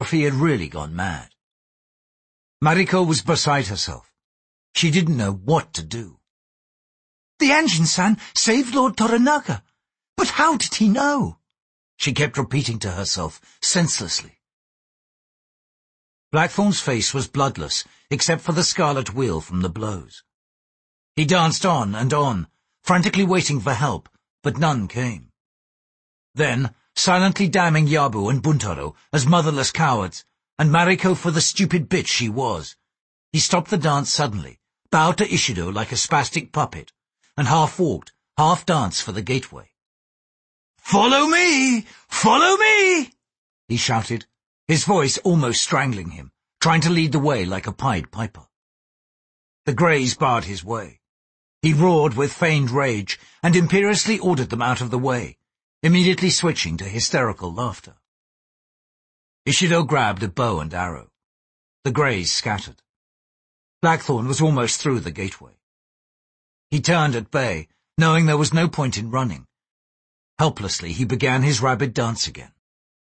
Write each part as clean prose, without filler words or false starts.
if he had really gone mad. Mariko was beside herself. She didn't know what to do. The Anjin-san saved Lord Toranaga. But how did he know? She kept repeating to herself, senselessly. Blackthorn's face was bloodless, except for the scarlet wheal from the blows. He danced on and on, frantically waiting for help, but none came. Then, silently damning Yabu and Buntaro as motherless cowards, and Mariko for the stupid bitch she was, he stopped the dance suddenly, bowed to Ishido like a spastic puppet, and half-walked, half-danced for the gateway. "Follow me! Follow me!" he shouted, his voice almost strangling him, trying to lead the way like a Pied Piper. The Greys barred his way. He roared with feigned rage and imperiously ordered them out of the way, immediately switching to hysterical laughter. Ishido grabbed a bow and arrow. The Greys scattered. Blackthorn was almost through the gateway. He turned at bay, knowing there was no point in running. Helplessly, he began his rabid dance again.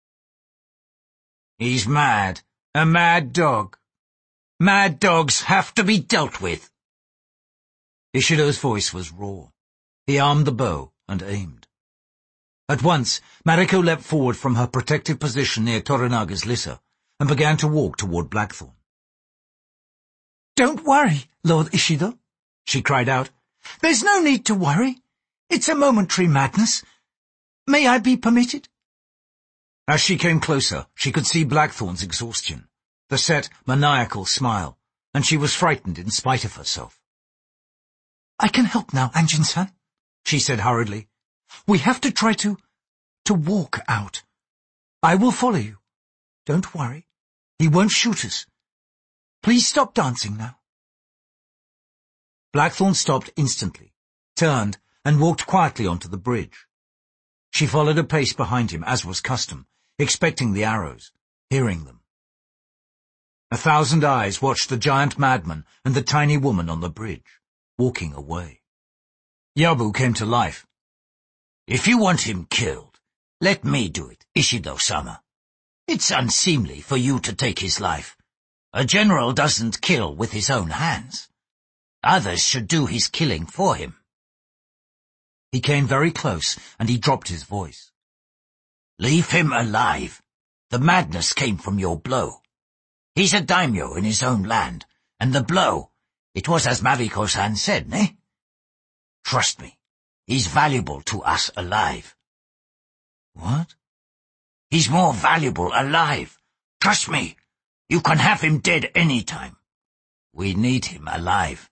"He's mad. A mad dog. Mad dogs have to be dealt with." Ishido's voice was raw. He armed the bow and aimed. At once, Mariko leapt forward from her protective position near Toranaga's litter and began to walk toward Blackthorn. "Don't worry, Lord Ishido," she cried out. "There's no need to worry. It's a momentary madness. May I be permitted?" As she came closer, she could see Blackthorn's exhaustion, the set, maniacal smile, and she was frightened in spite of herself. "I can help now, Anjin-san," she said hurriedly. "We have to try to walk out. I will follow you. Don't worry. He won't shoot us. Please stop dancing now." Blackthorn stopped instantly, turned, and walked quietly onto the bridge. She followed a pace behind him, as was custom, expecting the arrows, hearing them. 1,000 eyes watched the giant madman and the tiny woman on the bridge, walking away. Yabu came to life. "If you want him killed, let me do it, Ishido-sama. It's unseemly for you to take his life. A general doesn't kill with his own hands. Others should do his killing for him." He came very close, and he dropped his voice. "Leave him alive. The madness came from your blow. He's a daimyo in his own land, and the blow, it was as Mariko-san said, eh? Trust me, he's valuable to us alive." "What?" "He's more valuable alive. Trust me, you can have him dead any time. We need him alive."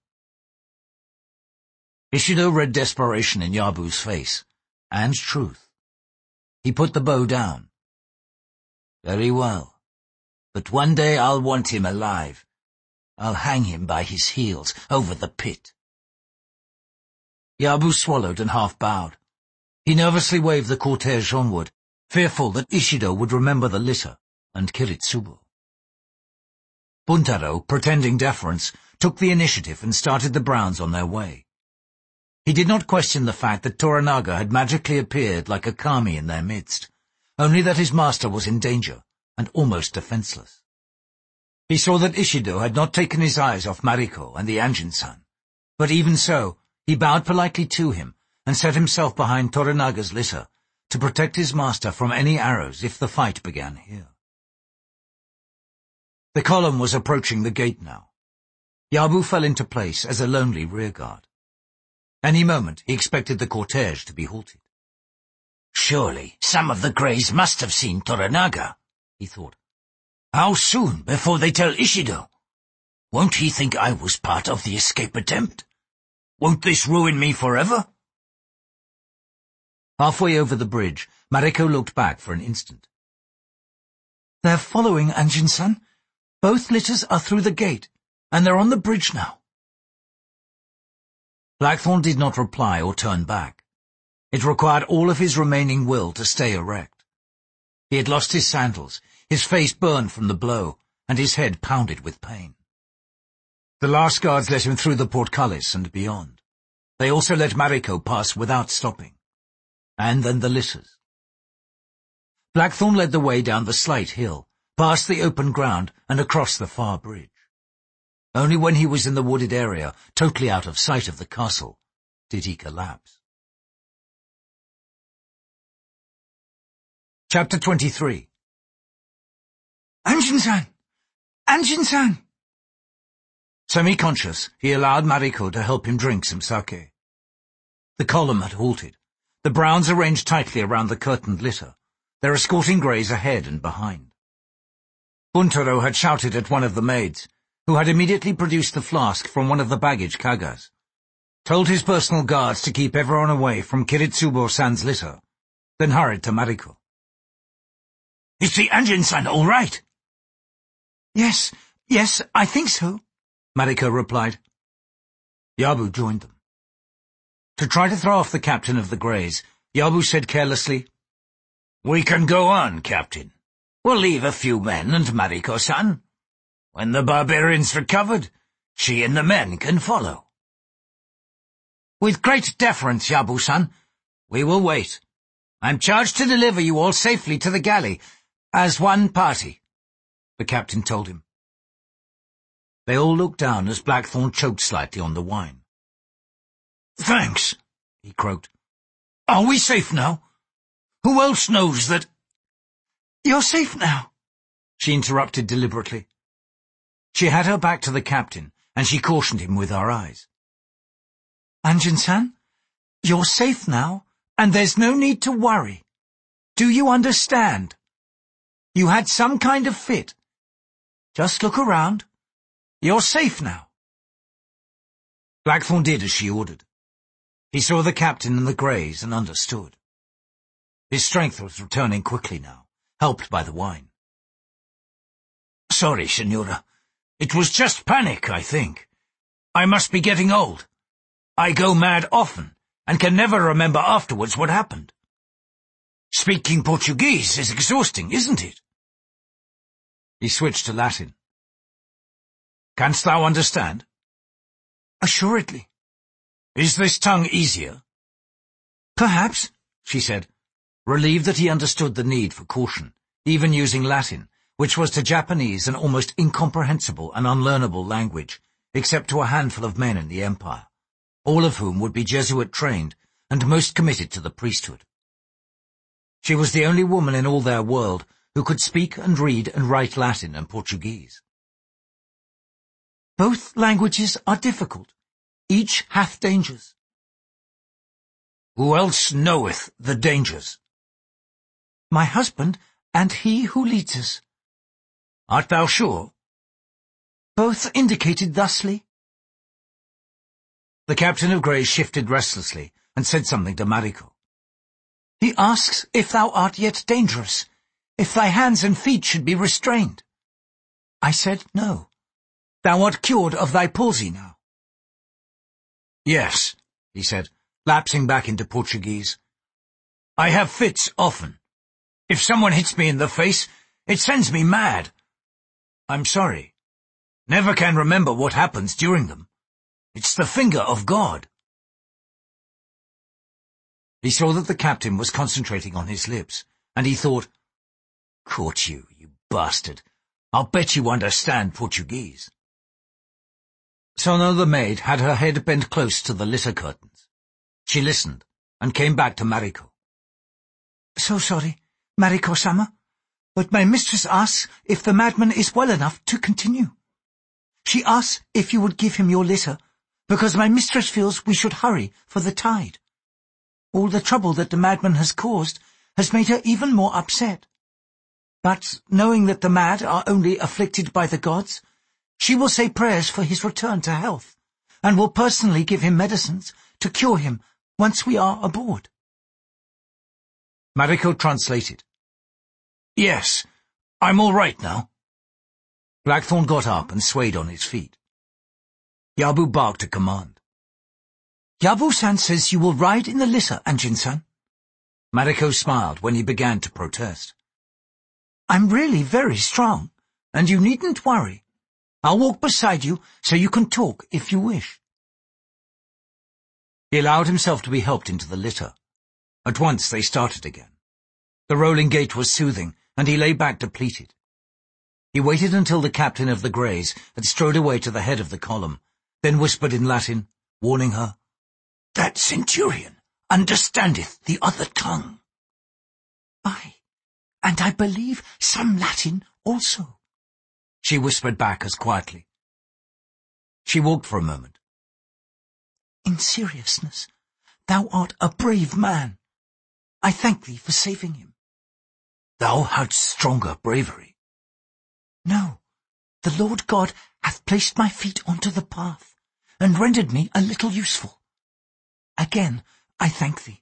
Ishido read desperation in Yabu's face, and truth. He put the bow down. "Very well, but one day I'll want him alive. I'll hang him by his heels over the pit." Yabu swallowed and half-bowed. He nervously waved the cortege onward, fearful that Ishido would remember the litter and Kiritsubo. Buntaro, pretending deference, took the initiative and started the Browns on their way. He did not question the fact that Toranaga had magically appeared like a kami in their midst, only that his master was in danger and almost defenseless. He saw that Ishido had not taken his eyes off Mariko and the Anjin-san, but even so, he bowed politely to him and set himself behind Toranaga's litter to protect his master from any arrows if the fight began here. The column was approaching the gate now. Yabu fell into place as a lonely rearguard. Any moment he expected the cortege to be halted. "Surely some of the Greys must have seen Toranaga," he thought. "How soon before they tell Ishido? Won't he think I was part of the escape attempt? Won't this ruin me forever?" Halfway over the bridge, Mariko looked back for an instant. "They're following, Anjin-san. Both litters are through the gate, and they're on the bridge now." Blackthorn did not reply or turn back. It required all of his remaining will to stay erect. He had lost his sandals, his face burned from the blow, and his head pounded with pain. The last guards let him through the portcullis and beyond. They also let Mariko pass without stopping. And then the litters. Blackthorn led the way down the slight hill, past the open ground and across the far bridge. Only when he was in the wooded area, totally out of sight of the castle, did he collapse. Chapter 23. Anjin-san! Anjin-san! Semi-conscious, he allowed Mariko to help him drink some sake. The column had halted, the Browns arranged tightly around the curtained litter, their escorting greys ahead and behind. Buntaro had shouted at one of the maids, who had immediately produced the flask from one of the baggage kagas, told his personal guards to keep everyone away from Kiritsubo-san's litter, then hurried to Mariko. "Is the Anjin-san all right?" Yes, I think so," Mariko replied. Yabu joined them. To try to throw off the captain of the Greys, Yabu said carelessly, "We can go on, Captain. We'll leave a few men and Mariko-san. When the barbarian's recovered, she and the men can follow." "With great deference, Yabu-san, we will wait. I'm charged to deliver you all safely to the galley, as one party," the captain told him. They all looked down as Blackthorn choked slightly on the wine. "Thanks," he croaked. "Are we safe now? Who else knows that—" "You're safe now," she interrupted deliberately. She had her back to the captain, and she cautioned him with her eyes. "Anjin-san, you're safe now, and there's no need to worry. Do you understand? You had some kind of fit. Just look around. You're safe now." Blackthorn did as she ordered. He saw the captain and the Greys and understood. His strength was returning quickly now, helped by the wine. "Sorry, Senora. It was just panic, I think. I must be getting old. I go mad often, and can never remember afterwards what happened. Speaking Portuguese is exhausting, isn't it?" He switched to Latin. "Canst thou understand?" "Assuredly." "Is this tongue easier?" "Perhaps," she said, relieved that he understood the need for caution, even using Latin, which was to Japanese an almost incomprehensible and unlearnable language, except to a handful of men in the empire, all of whom would be Jesuit-trained and most committed to the priesthood. She was the only woman in all their world who could speak and read and write Latin and Portuguese. "Both languages are difficult. Each hath dangers." "Who else knoweth the dangers?" "My husband and he who leads us." "Art thou sure?" "Both indicated thusly." The captain of Greys shifted restlessly and said something to Mariko. "He asks if thou art yet dangerous, if thy hands and feet should be restrained." I said no. "Thou art cured of thy palsy now." "Yes," he said, lapsing back into Portuguese. "I have fits often. If someone hits me in the face, it sends me mad. I'm sorry. Never can remember what happens during them. It's the finger of God." He saw that the captain was concentrating on his lips, and he thought, "Caught you, you bastard. I'll bet you understand Portuguese." Sono the maid had her head bent close to the litter curtains. She listened, and came back to Mariko. "So sorry, Mariko-sama, but my mistress asks if the madman is well enough to continue. She asks if you would give him your litter, because my mistress feels we should hurry for the tide. All the trouble that the madman has caused has made her even more upset. But knowing that the mad are only afflicted by the gods, she will say prayers for his return to health, and will personally give him medicines to cure him once we are aboard." Mariko translated. "Yes, I'm all right now." Blackthorn got up and swayed on his feet. Yabu barked a command. "Yabu-san says you will ride in the litter, Anjin-san." Mariko smiled when he began to protest. "I'm really very strong, and you needn't worry. I'll walk beside you so you can talk if you wish." He allowed himself to be helped into the litter. At once they started again. The rolling gait was soothing, and he lay back depleted. He waited until the captain of the Greys had strode away to the head of the column, then whispered in Latin, warning her, "That centurion understandeth the other tongue." "Aye, and I believe some Latin also," she whispered back as quietly. She walked for a moment. "In seriousness, thou art a brave man. I thank thee for saving him." "Thou hadst stronger bravery." "No, the Lord God hath placed my feet onto the path, and rendered me a little useful. Again I thank thee."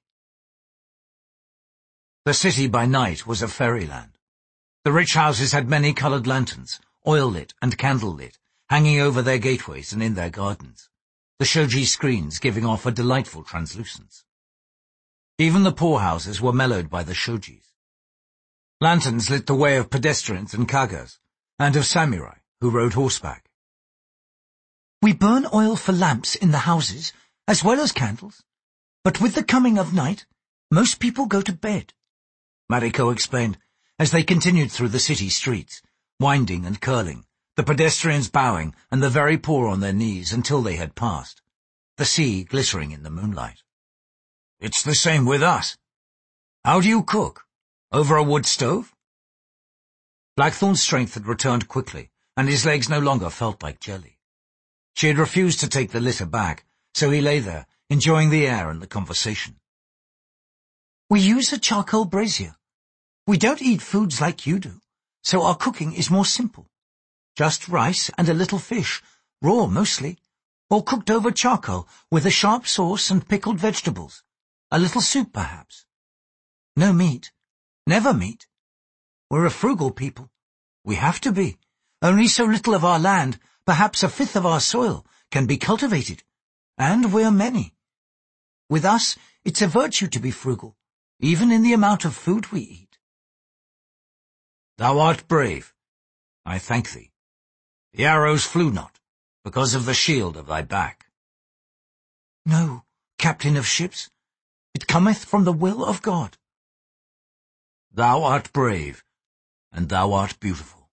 The city by night was a fairyland. The rich houses had many coloured lanterns, oil-lit and candle-lit, hanging over their gateways and in their gardens, the shoji screens giving off a delightful translucence. Even the poorhouses were mellowed by the shojis. Lanterns lit the way of pedestrians and kagas, and of samurai who rode horseback. "We burn oil for lamps in the houses, as well as candles, but with the coming of night, most people go to bed," Mariko explained, as they continued through the city streets, winding and curling, the pedestrians bowing and the very poor on their knees until they had passed, the sea glittering in the moonlight. "It's the same with us. How do you cook? Over a wood stove?" Blackthorn's strength had returned quickly, and his legs no longer felt like jelly. She had refused to take the litter back, so he lay there, enjoying the air and the conversation. "We use a charcoal brazier. We don't eat foods like you do, so our cooking is more simple. Just rice and a little fish, raw mostly, or cooked over charcoal with a sharp sauce and pickled vegetables. A little soup, perhaps. No meat. Never meat. We're a frugal people. We have to be. Only so little of our land, perhaps a fifth of our soil, can be cultivated. And we're many. With us, it's a virtue to be frugal, even in the amount of food we eat." "Thou art brave. I thank thee. The arrows flew not, because of the shield of thy back." "No, captain of ships. It cometh from the will of God." "Thou art brave, and thou art beautiful."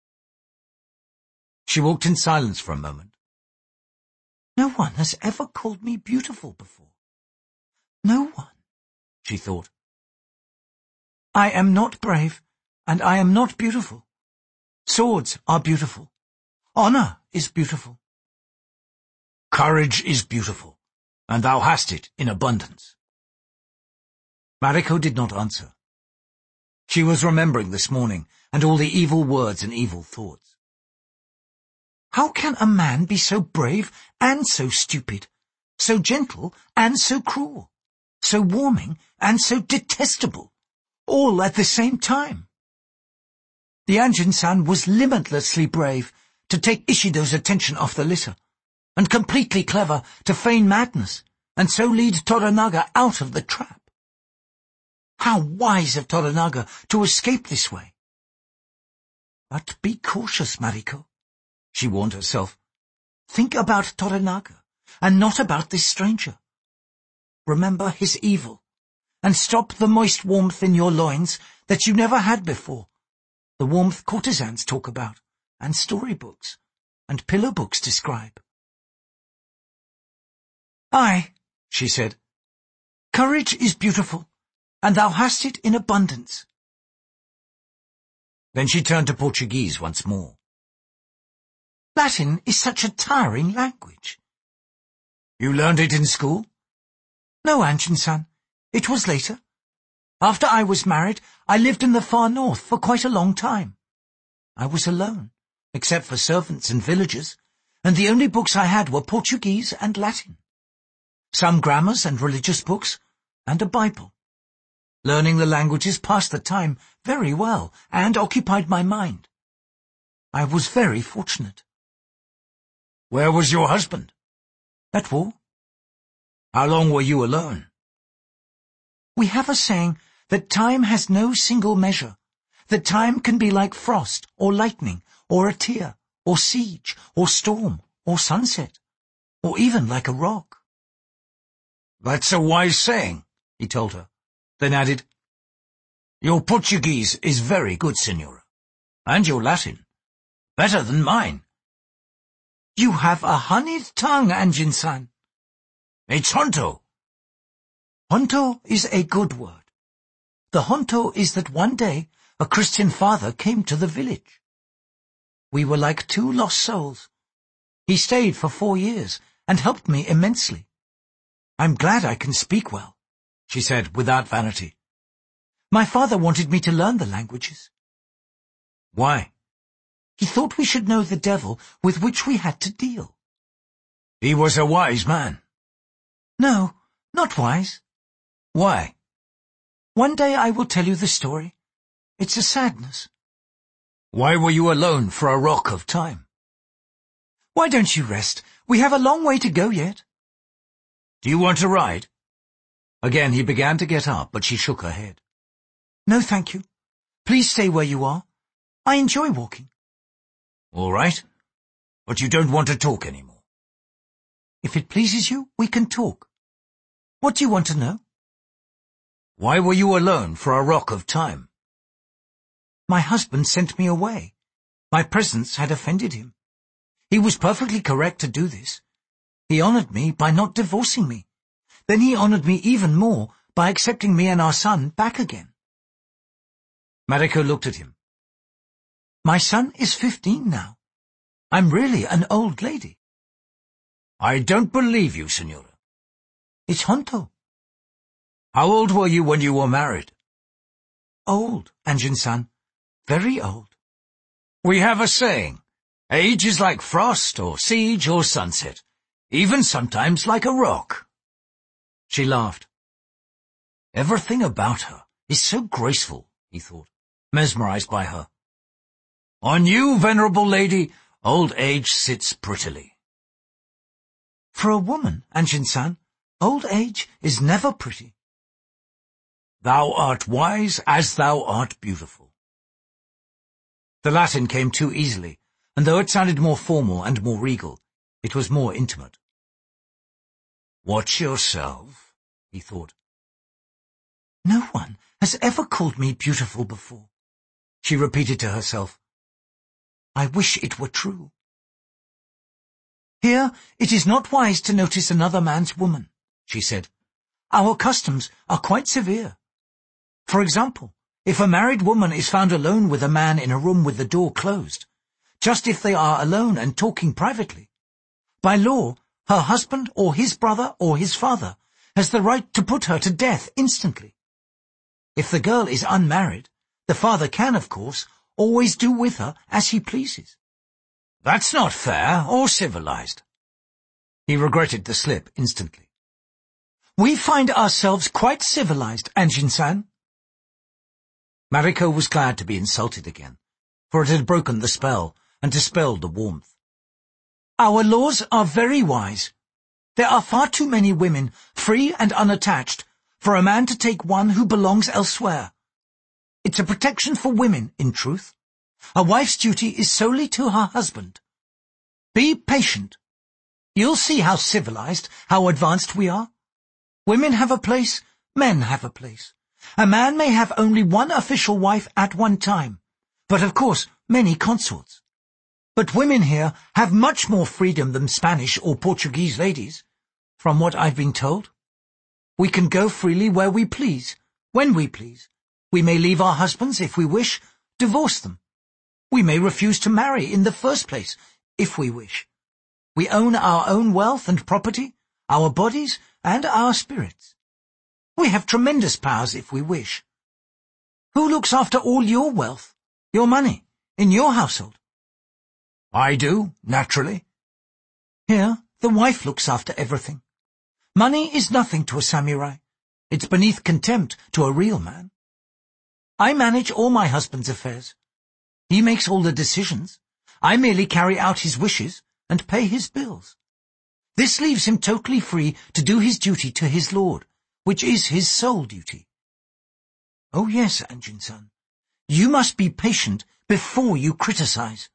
She walked in silence for a moment. "No one has ever called me beautiful before. No one," she thought. "I am not brave, and I am not beautiful. Swords are beautiful. Honor is beautiful." "Courage is beautiful, and thou hast it in abundance." Mariko did not answer. She was remembering this morning, and all the evil words and evil thoughts. "How can a man be so brave and so stupid, so gentle and so cruel, so warming and so detestable, all at the same time?" The Anjin-san was limitlessly brave to take Ishido's attention off the litter, and completely clever to feign madness, and so lead Toranaga out of the trap. How wise of Toranaga to escape this way. "But be cautious, Mariko," she warned herself. "Think about Toranaga, and not about this stranger. Remember his evil, and stop the moist warmth in your loins that you never had before, the warmth courtesans talk about, and storybooks, and pillow books describe." "Aye," she said. "Courage is beautiful, and thou hast it in abundance." Then she turned to Portuguese once more. "Latin is such a tiring language." "You learned it in school?" "No, Anjin-san. It was later. After I was married, I lived in the far north for quite a long time. I was alone, except for servants and villagers, and the only books I had were Portuguese and Latin. Some grammars and religious books, and a Bible. Learning the languages passed the time very well and occupied my mind. I was very fortunate." "Where was your husband?" "At war." "How long were you alone?" "We have a saying that time has no single measure, that time can be like frost or lightning or a tear or siege or storm or sunset, or even like a rock." "That's a wise saying," he told her, then added, "Your Portuguese is very good, Signora, and your Latin, Better than mine. You have a honeyed tongue, Anjin-san. It's Honto. Honto is a good word. The Honto is that one day a Christian father came to the village. We were like two lost souls. He stayed for 4 years and helped me immensely. I'm glad I can speak well, she said without vanity. My father wanted me to learn the languages. Why? He thought we should know the devil with which we had to deal. He was a wise man. No, not wise. Why? One day I will tell you the story. It's a sadness. Why were you alone for a rock of time? Why don't you rest? We have a long way to go yet. Do you want to ride? Again he began to get up, but she shook her head. No, thank you. Please stay where you are. I enjoy walking. All right, but you don't want to talk anymore. If it pleases you, we can talk. What do you want to know? Why were you alone for a rock of time? My husband sent me away. My presence had offended him. He was perfectly correct to do this. He honored me by not divorcing me. Then he honored me even more by accepting me and our son back again. Mariko looked at him. My son is 15 now. I'm really an old lady. I don't believe you, Senora. It's Honto. How old were you when you were married? Old, Anjin-san. Very old. We have a saying. Age is like frost or siege or sunset, even sometimes like a rock. She laughed. Everything about her is so graceful, he thought, mesmerized by her. On you, venerable lady, old age sits prettily. For a woman, Anjin-san, old age is never pretty. Thou art wise as thou art beautiful. The Latin came too easily, and though it sounded more formal and more regal, it was more intimate. Watch yourself, he thought. No one has ever called me beautiful before, she repeated to herself. I wish it were true. Here it is not wise to notice another man's woman, she said. Our customs are quite severe. For example, if a married woman is found alone with a man in a room with the door closed, just if they are alone and talking privately, by law, her husband or his brother or his father has the right to put her to death instantly. If the girl is unmarried, the father can, of course, always do with her as he pleases. That's not fair or civilized. He regretted the slip instantly. We find ourselves quite civilized, Anjin-san. Mariko was glad to be insulted again, for it had broken the spell and dispelled the warmth. Our laws are very wise. There are far too many women, free and unattached, for a man to take one who belongs elsewhere. It's a protection for women, in truth. A wife's duty is solely to her husband. Be patient. You'll see how civilized, how advanced we are. Women have a place, men have a place. A man may have only one official wife at one time, but of course many consorts. But women here have much more freedom than Spanish or Portuguese ladies, from what I've been told. We can go freely where we please, when we please. We may leave our husbands if we wish, divorce them. We may refuse to marry in the first place, if we wish. We own our own wealth and property, our bodies and our spirits. We have tremendous powers if we wish. Who looks after all your wealth, your money, in your household? I do, naturally. Here, the wife looks after everything. Money is nothing to a samurai. It's beneath contempt to a real man. I manage all my husband's affairs. He makes all the decisions. I merely carry out his wishes and pay his bills. This leaves him totally free to do his duty to his lord, which is his sole duty. Oh yes, Anjin-san, you must be patient before you criticize.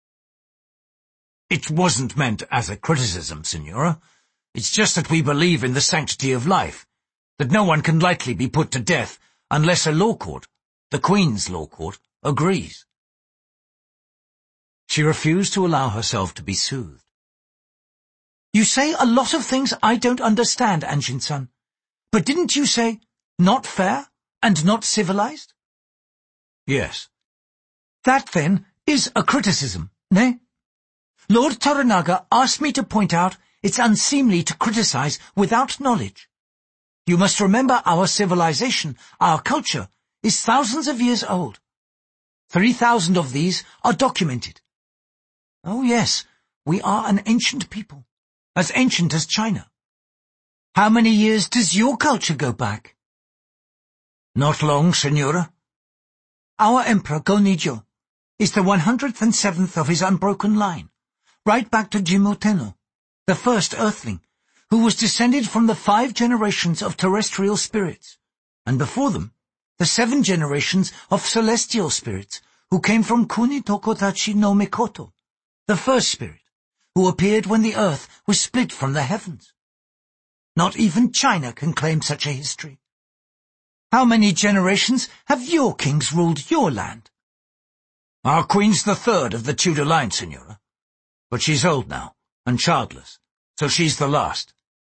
It wasn't meant as a criticism, Senora. It's just that we believe in the sanctity of life, that no one can lightly be put to death unless a law court, the Queen's law court, agrees. She refused to allow herself to be soothed. You say a lot of things I don't understand, Anjin-san. But didn't you say not fair and not civilized? Yes. That, then, is a criticism, ne? Lord Toranaga asked me to point out it's unseemly to criticize without knowledge. You must remember our civilization, our culture, is thousands of years old. 3,000 of these are documented. Oh yes, we are an ancient people, as ancient as China. How many years does your culture go back? Not long, Senora. Our Emperor Go-Nijo is the 107th of his unbroken line, right back to Jimmu Tenno, the first earthling, who was descended from the 5 generations of terrestrial spirits, and before them, the 7 generations of celestial spirits, who came from Kuni Tokotachi no Mikoto, the first spirit, who appeared when the earth was split from the heavens. Not even China can claim such a history. How many generations have your kings ruled your land? Our queen's the 3rd of the Tudor line, Senora. But she's old now, and childless, so she's the last.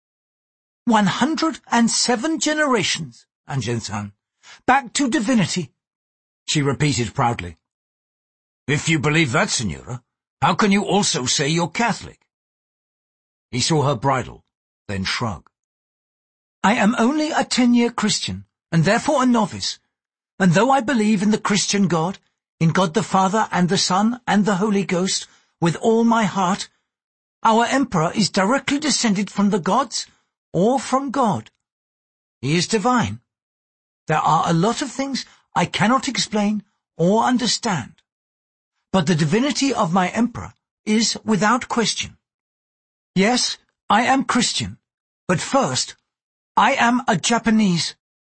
107 generations, Anjin-san. Back to divinity, she repeated proudly. If you believe that, Senora, how can you also say you're Catholic? He saw her bridle, then shrug. I am only a 10-year Christian, and therefore a novice, and though I believe in the Christian God, in God the Father and the Son and the Holy Ghost, with all my heart, our Emperor is directly descended from the gods or from God. He is divine. There are a lot of things I cannot explain or understand, but the divinity of my Emperor is without question. Yes, I am Christian, but first, I am a Japanese.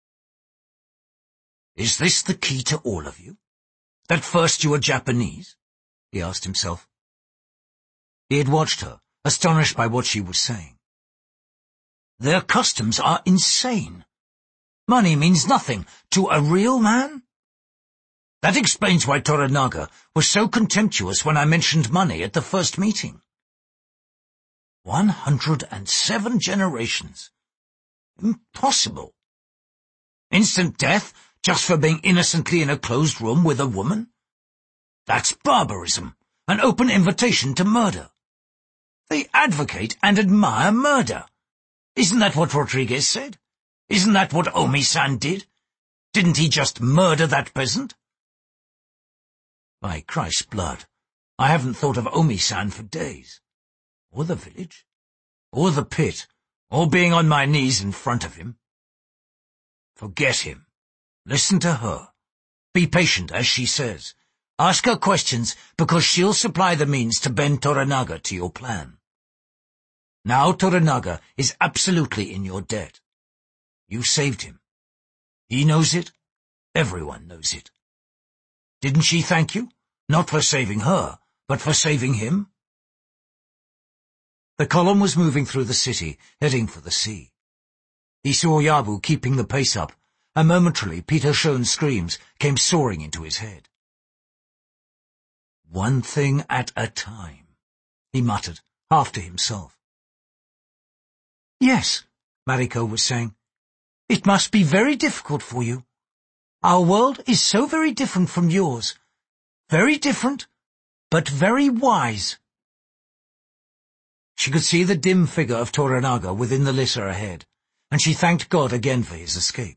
Is this the key to all of you? That first you were Japanese? He asked himself. He had watched her, astonished by what she was saying. Their customs are insane. Money means nothing to a real man? That explains why Toranaga was so contemptuous when I mentioned money at the first meeting. 107 generations. Impossible. Instant death just for being innocently in a closed room with a woman? That's barbarism, an open invitation to murder. They advocate and admire murder. Isn't that what Rodriguez said? Isn't that what Omi-san did? Didn't he just murder that peasant? By Christ's blood, I haven't thought of Omi-san for days. Or the village. Or the pit. Or being on my knees in front of him. Forget him. Listen to her. Be patient, as she says. Ask her questions, because she'll supply the means to bend Toranaga to your plan. Now Toranaga is absolutely in your debt. You saved him. He knows it. Everyone knows it. Didn't she thank you? Not for saving her, but for saving him? The column was moving through the city, heading for the sea. He saw Yabu keeping the pace up, and momentarily Peter Schoen's screams came soaring into his head. One thing at a time, he muttered, half to himself. Yes, Mariko was saying. It must be very difficult for you. Our world is so very different from yours. Very different, but very wise. She could see the dim figure of Toranaga within the litter ahead, and she thanked God again for his escape.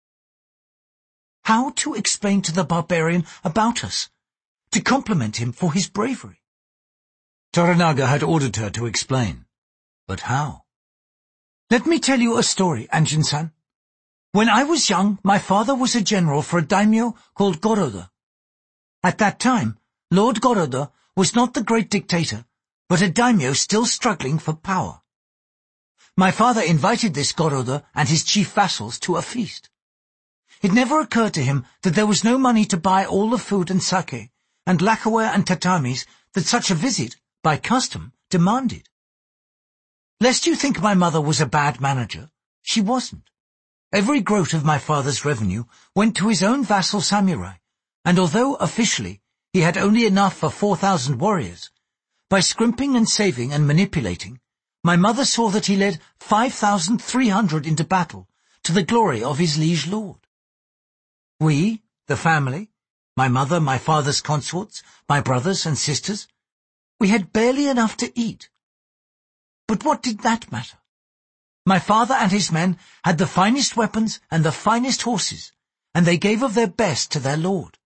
How to explain to the barbarian about us? To compliment him for his bravery? Toranaga had ordered her to explain. But how? Let me tell you a story, Anjin-san. When I was young, my father was a general for a daimyo called Goroda. At that time, Lord Goroda was not the great dictator, but a daimyo still struggling for power. My father invited this Goroda and his chief vassals to a feast. It never occurred to him that there was no money to buy all the food and sake, and lacquerware and tatamis that such a visit, by custom, demanded. Lest you think my mother was a bad manager, she wasn't. Every groat of my father's revenue went to his own vassal samurai, and although officially he had only enough for 4,000 warriors. By scrimping and saving and manipulating, my mother saw that he led 5,300 into battle to the glory of his liege lord. We, the family, my mother, my father's consorts, my brothers and sisters, we had barely enough to eat. But what did that matter? My father and his men had the finest weapons and the finest horses, and they gave of their best to their lord.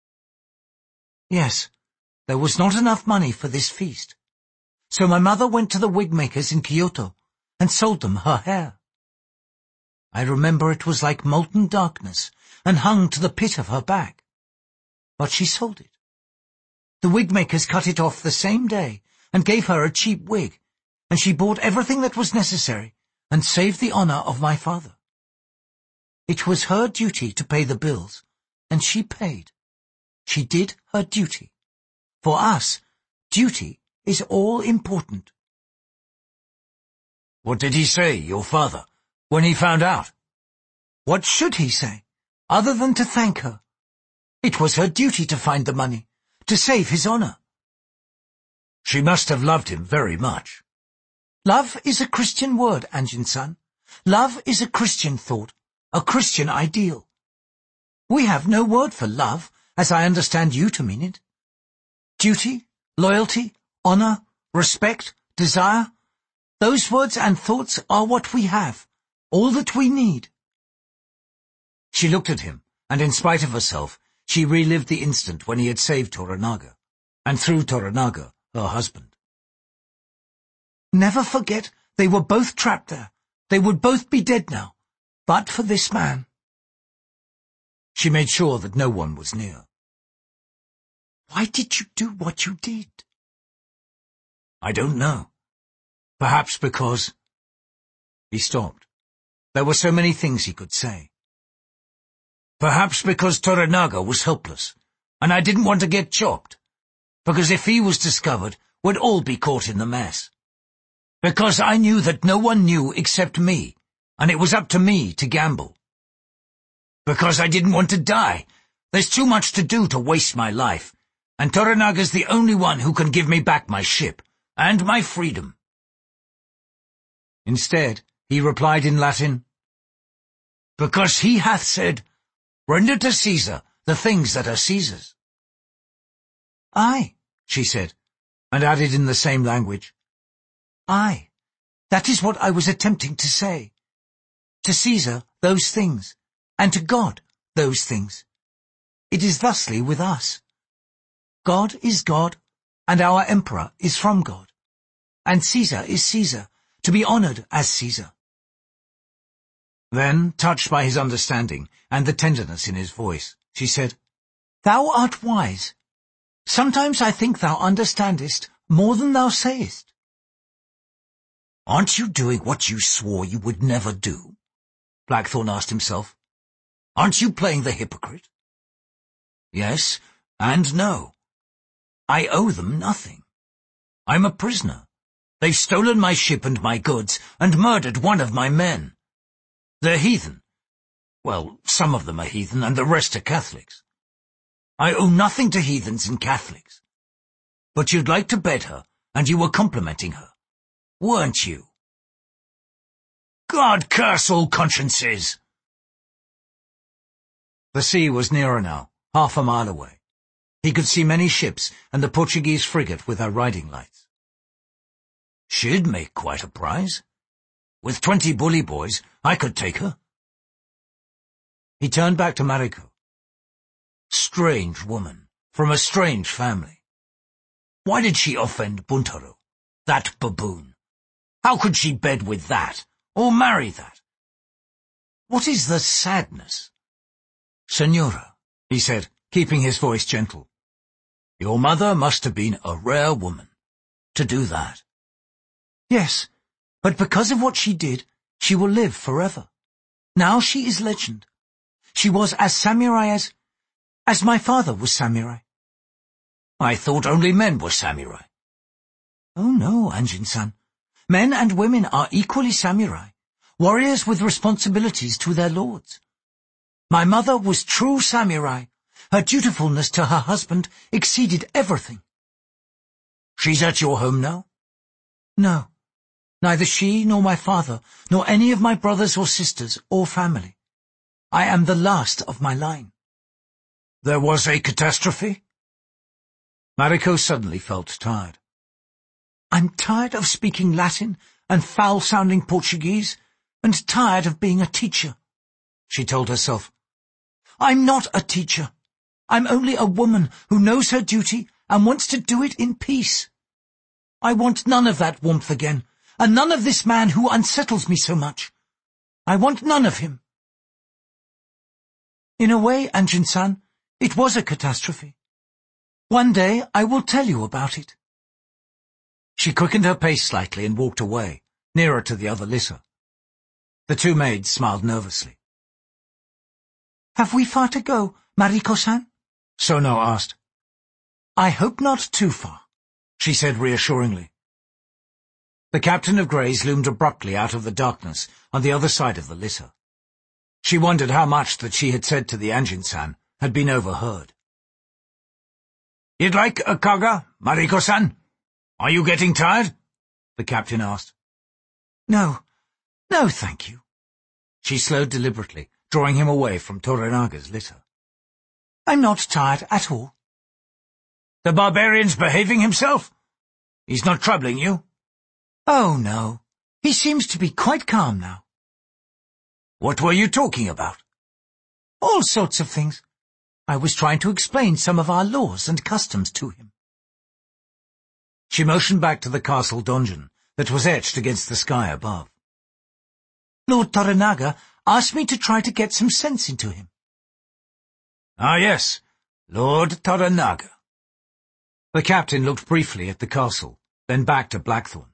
Yes, there was not enough money for this feast, so my mother went to the wig makers in Kyoto and sold them her hair. I remember it was like molten darkness and hung to the pit of her back. But she sold it. The wig makers cut it off the same day and gave her a cheap wig, and she bought everything that was necessary and saved the honor of my father. It was her duty to pay the bills, and she paid. She did her duty. For us, duty is all important. What did he say, your father, when he found out? What should he say, other than to thank her? It was her duty to find the money, to save his honor. She must have loved him very much. Love is a Christian word, Anjin-san. Love is a Christian thought, a Christian ideal. We have no word for love, as I understand you to mean it. Duty, loyalty, honor, respect, desire, those words and thoughts are what we have, all that we need. She looked at him, and in spite of herself, she relived the instant when he had saved Toranaga, and through Toranaga, her husband. Never forget, they were both trapped there. They would both be dead now, but for this man. She made sure that no one was near. Why did you do what you did? I don't know. Perhaps because... He stopped. There were so many things he could say. Perhaps because Toranaga was helpless, and I didn't want to get chopped. Because if he was discovered, we'd all be caught in the mess. Because I knew that no one knew except me, and it was up to me to gamble. Because I didn't want to die. There's too much to do to waste my life, and Toranaga's the only one who can give me back my ship, and my freedom. Instead, he replied in Latin, Because he hath said, Render to Caesar the things that are Caesar's. Aye, she said, and added in the same language, Aye, that is what I was attempting to say. To Caesar, those things, and to God, those things. It is thusly with us. God is God, and our emperor is from God, and Caesar is Caesar, to be honored as Caesar. Then, touched by his understanding and the tenderness in his voice, she said, Thou art wise. Sometimes I think thou understandest more than thou sayest. Aren't you doing what you swore you would never do? Blackthorne asked himself. Aren't you playing the hypocrite? Yes and no. I owe them nothing. I'm a prisoner. They've stolen my ship and my goods and murdered one of my men. They're heathen. Well, some of them are heathen and the rest are Catholics. I owe nothing to heathens and Catholics. But you'd like to bed her, and you were complimenting her, weren't you? God curse all consciences! The sea was nearer now, half a mile away. He could see many ships and the Portuguese frigate with her riding lights. She'd make quite a prize. With 20 bully boys, I could take her. He turned back to Mariko. Strange woman, from a strange family. Why did she offend Buntaro, that baboon? How could she bed with that, or marry that? What is the sadness? Senora, he said, keeping his voice gentle, your mother must have been a rare woman to do that. Yes, but because of what she did, she will live forever. Now she is legend. She was as samurai as my father was samurai. I thought only men were samurai. Oh no, Anjin-san. Men and women are equally samurai, warriors with responsibilities to their lords. My mother was true samurai. Her dutifulness to her husband exceeded everything. She's at your home now? No, neither she nor my father, nor any of my brothers or sisters or family. I am the last of my line. There was a catastrophe? Mariko suddenly felt tired. I'm tired of speaking Latin and foul-sounding Portuguese, and tired of being a teacher, she told herself. I'm not a teacher. I'm only a woman who knows her duty and wants to do it in peace. I want none of that warmth again, and none of this man who unsettles me so much. I want none of him. In a way, Anjin-san, it was a catastrophe. One day I will tell you about it. She quickened her pace slightly and walked away, nearer to the other litter. The two maids smiled nervously. Have we far to go, Mariko-san? Sono asked. I hope not too far, she said reassuringly. The captain of Greys loomed abruptly out of the darkness on the other side of the litter. She wondered how much that she had said to the Anjin-san had been overheard. You'd like a kaga, Mariko-san? Are you getting tired? The captain asked. No, thank you. She slowed deliberately, drawing him away from Toranaga's litter. I'm not tired at all. The barbarian's behaving himself? He's not troubling you? Oh, no. He seems to be quite calm now. What were you talking about? All sorts of things. I was trying to explain some of our laws and customs to him. She motioned back to the castle donjon that was etched against the sky above. Lord Toranaga asked me to try to get some sense into him. Ah, yes, Lord Toranaga. The captain looked briefly at the castle, then back to Blackthorn.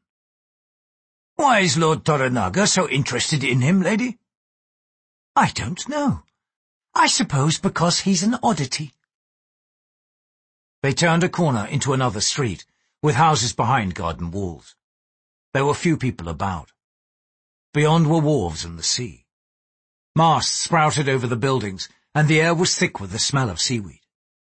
Why is Lord Toranaga so interested in him, lady? I don't know. I suppose because he's an oddity. They turned a corner into another street, with houses behind garden walls. There were few people about. Beyond were wharves and the sea. Masts sprouted over the buildings, and the air was thick with the smell of seaweed.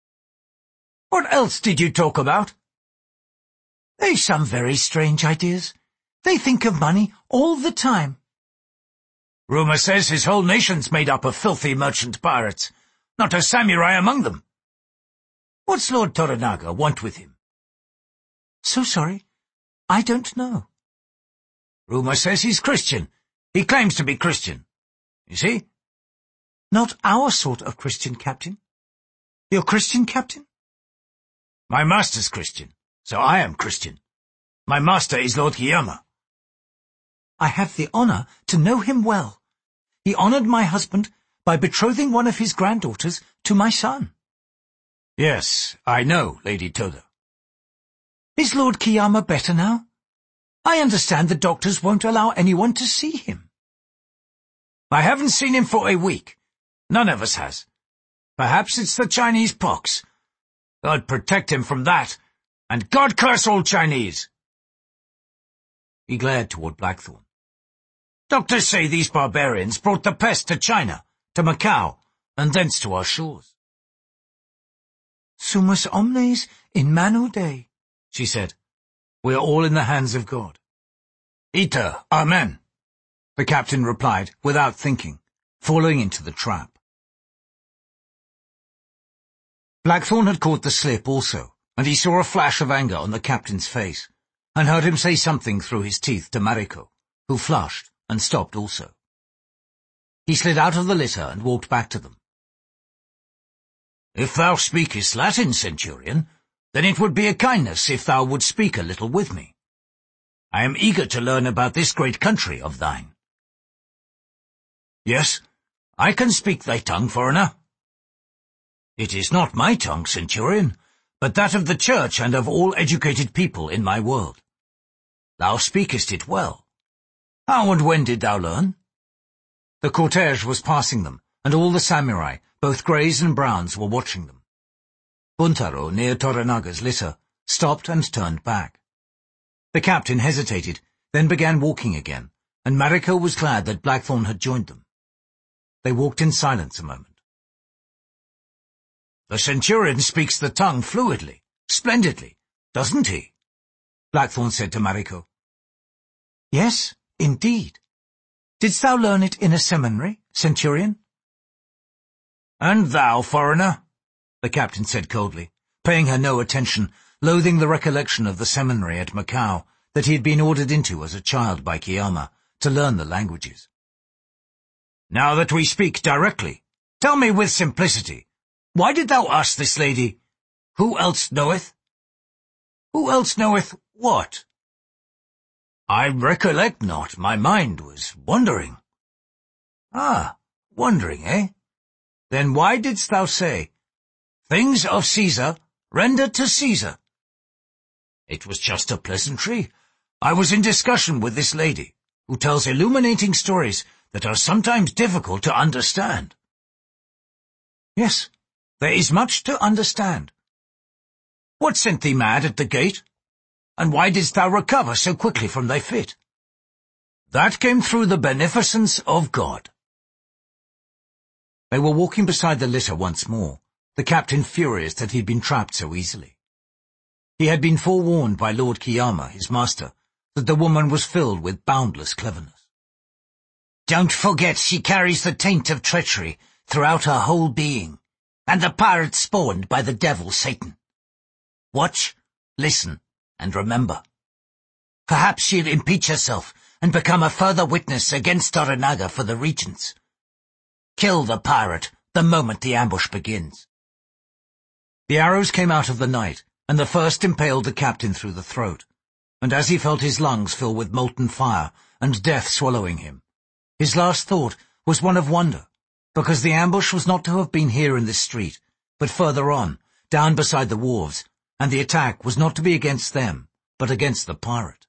What else did you talk about? They've some very strange ideas. They think of money all the time. Rumor says his whole nation's made up of filthy merchant pirates, not a samurai among them. What's Lord Toranaga want with him? So sorry. I don't know. Rumor says he's Christian. He claims to be Christian. You see? Not our sort of Christian, Captain. You're Christian, Captain? My master's Christian, so I am Christian. My master is Lord Kiyama. I have the honor to know him well. He honored my husband by betrothing one of his granddaughters to my son. Yes, I know, Lady Toda. Is Lord Kiyama better now? I understand the doctors won't allow anyone to see him. I haven't seen him for a week. None of us has. Perhaps it's the Chinese pox. God protect him from that, and God curse all Chinese. He glared toward Blackthorn. Doctors say these barbarians brought the pest to China, to Macau, and thence to our shores. Sumus omnes in manu Dei, she said. We are all in the hands of God. Iter, amen, the captain replied without thinking, falling into the trap. Blackthorn had caught the slip also, and he saw a flash of anger on the captain's face, and heard him say something through his teeth to Mariko, who flushed and stopped also. He slid out of the litter and walked back to them. If thou speakest Latin, Centurion, then it would be a kindness if thou would speak a little with me. I am eager to learn about this great country of thine. Yes, I can speak thy tongue, foreigner. It is not my tongue, Centurion, but that of the church and of all educated people in my world. Thou speakest it well. How and when did thou learn? The cortege was passing them, and all the samurai, both greys and browns, were watching them. Buntaro, near Toranaga's litter, stopped and turned back. The captain hesitated, then began walking again, and Mariko was glad that Blackthorn had joined them. They walked in silence a moment. "A centurion speaks the tongue fluidly, splendidly, doesn't he?" Blackthorn said to Mariko. "Yes, indeed. Didst thou learn it in a seminary, centurion?" "And thou, foreigner?" the captain said coldly, paying her no attention, loathing the recollection of the seminary at Macau that he had been ordered into as a child by Kiyama to learn the languages. "Now that we speak directly, tell me with simplicity, why did thou ask this lady, 'Who else knoweth?'" "Who else knoweth what?" "I recollect not. My mind was wandering." "Ah, wandering, eh? Then why didst thou say, 'Things of Caesar, render to Caesar'?" "It was just a pleasantry. I was in discussion with this lady, who tells illuminating stories that are sometimes difficult to understand." "Yes, there is much to understand." "What sent thee mad at the gate? And why didst thou recover so quickly from thy fit?" "That came through the beneficence of God." They were walking beside the litter once more, the captain furious that he had been trapped so easily. He had been forewarned by Lord Kiyama, his master, that the woman was filled with boundless cleverness. "Don't forget she carries the taint of treachery throughout her whole being, and the pirate spawned by the devil Satan. Watch, listen, and remember. Perhaps she'll impeach herself and become a further witness against Toranaga for the regents. Kill the pirate the moment the ambush begins." The arrows came out of the night, and the first impaled the captain through the throat, and as he felt his lungs fill with molten fire and death swallowing him, his last thought was one of wonder, because the ambush was not to have been here in this street, but further on, down beside the wharves, and the attack was not to be against them, but against the pirate.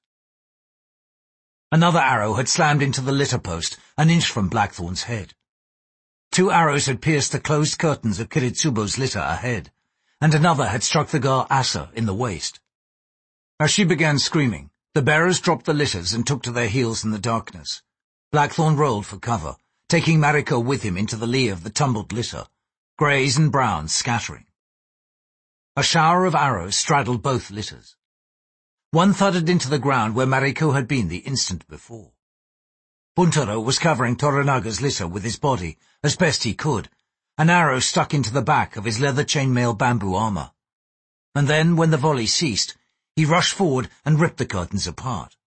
Another arrow had slammed into the litter post an inch from Blackthorn's head. 2 arrows had pierced the closed curtains of Kiritsubo's litter ahead, and another had struck the girl Asa in the waist. As she began screaming, the bearers dropped the litters and took to their heels in the darkness. Blackthorn rolled for cover, taking Mariko with him into the lee of the tumbled litter, greys and browns scattering. A shower of arrows straddled both litters. One thudded into the ground where Mariko had been the instant before. Buntaro was covering Toranaga's litter with his body as best he could, an arrow stuck into the back of his leather chainmail bamboo armor. And then, when the volley ceased, he rushed forward and ripped the curtains apart.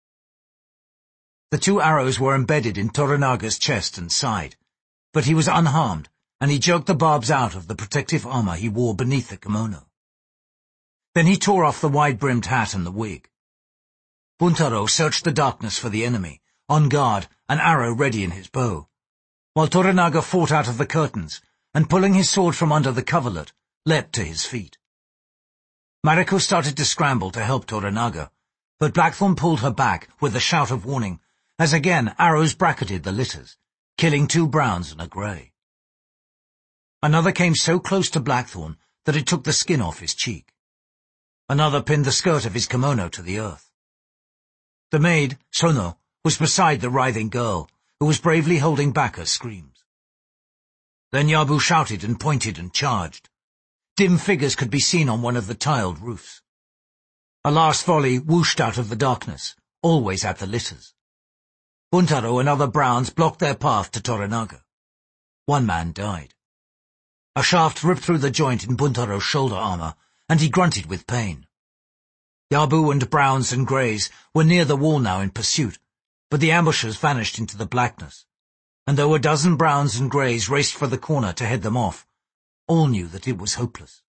The 2 arrows were embedded in Toranaga's chest and side, but he was unharmed, and he jerked the barbs out of the protective armor he wore beneath the kimono. Then he tore off the wide-brimmed hat and the wig. Buntaro searched the darkness for the enemy, on guard, an arrow ready in his bow, while Toranaga fought out of the curtains, and pulling his sword from under the coverlet, leapt to his feet. Mariko started to scramble to help Toranaga, but Blackthorn pulled her back with a shout of warning, as again arrows bracketed the litters, killing 2 browns and a grey. Another came so close to Blackthorn that it took the skin off his cheek. Another pinned the skirt of his kimono to the earth. The maid, Sono, was beside the writhing girl, who was bravely holding back her screams. Then Yabu shouted and pointed and charged. Dim figures could be seen on one of the tiled roofs. A last volley whooshed out of the darkness, always at the litters. Buntaro and other browns blocked their path to Toranaga. 1 man died. A shaft ripped through the joint in Buntaro's shoulder armor, and he grunted with pain. Yabu and browns and greys were near the wall now in pursuit, but the ambushers vanished into the blackness, and though a dozen browns and greys raced for the corner to head them off, all knew that it was hopeless.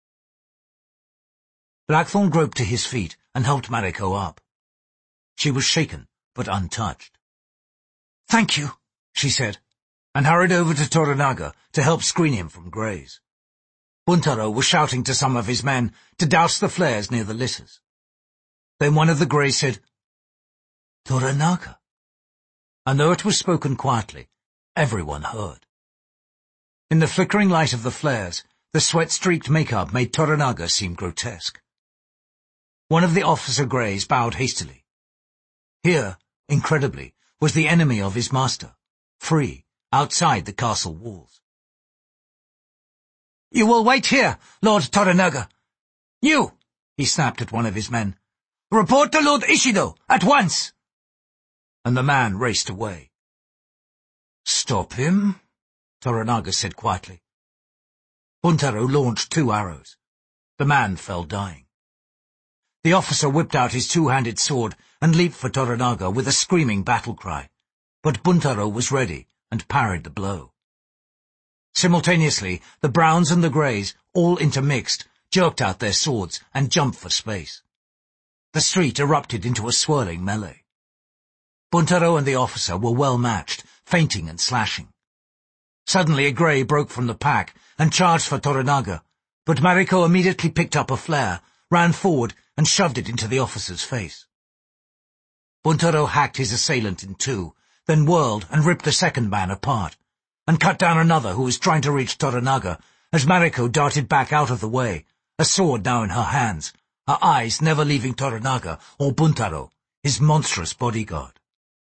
Blackthorn groped to his feet and helped Mariko up. She was shaken, but untouched. "Thank you," she said, and hurried over to Toranaga to help screen him from greys. Buntaro was shouting to some of his men to douse the flares near the litters. Then one of the greys said, "Toranaga," and though it was spoken quietly, everyone heard. In the flickering light of the flares, the sweat-streaked makeup made Toranaga seem grotesque. One of the officer greys bowed hastily. Here, incredibly, was the enemy of his master, free, outside the castle walls. You will wait here, Lord Toranaga. You, he snapped at one of his men. Report to Lord Ishido, at once! And the man raced away. Stop him, Toranaga said quietly. Buntaro launched 2 arrows. The man fell dying. The officer whipped out his 2-handed sword and leaped for Toranaga with a screaming battle cry. But Buntaro was ready and parried the blow. Simultaneously, the Browns and the Greys, all intermixed, jerked out their swords and jumped for space. The street erupted into a swirling melee. Buntaro and the officer were well matched, feinting and slashing. Suddenly a Grey broke from the pack and charged for Toranaga, but Mariko immediately picked up a flare, ran forward and shoved it into the officer's face. Buntaro hacked his assailant in 2, then whirled and ripped the second man apart, and cut down another who was trying to reach Toranaga as Mariko darted back out of the way, a sword now in her hands, her eyes never leaving Toranaga or Buntaro, his monstrous bodyguard.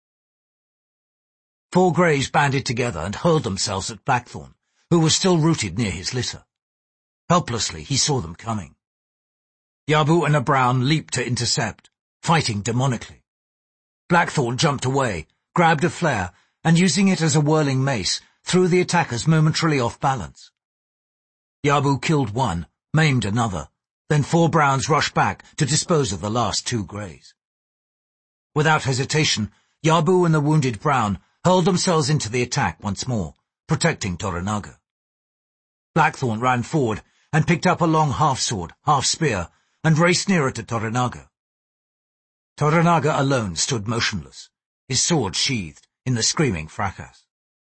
4 Greys banded together and hurled themselves at Blackthorn, who was still rooted near his litter. Helplessly, he saw them coming. Yabu and a Brown leaped to intercept, fighting demonically. Blackthorn jumped away, grabbed a flare, and using it as a whirling mace, threw the attackers momentarily off balance. Yabu killed one, maimed another, then 4 Browns rushed back to dispose of the last 2 Greys. Without hesitation, Yabu and the wounded Brown hurled themselves into the attack once more, protecting Toranaga. Blackthorn ran forward and picked up a long half-sword, half-spear, and raced nearer to Toranaga. Toranaga alone stood motionless, his sword sheathed in the screaming fracas.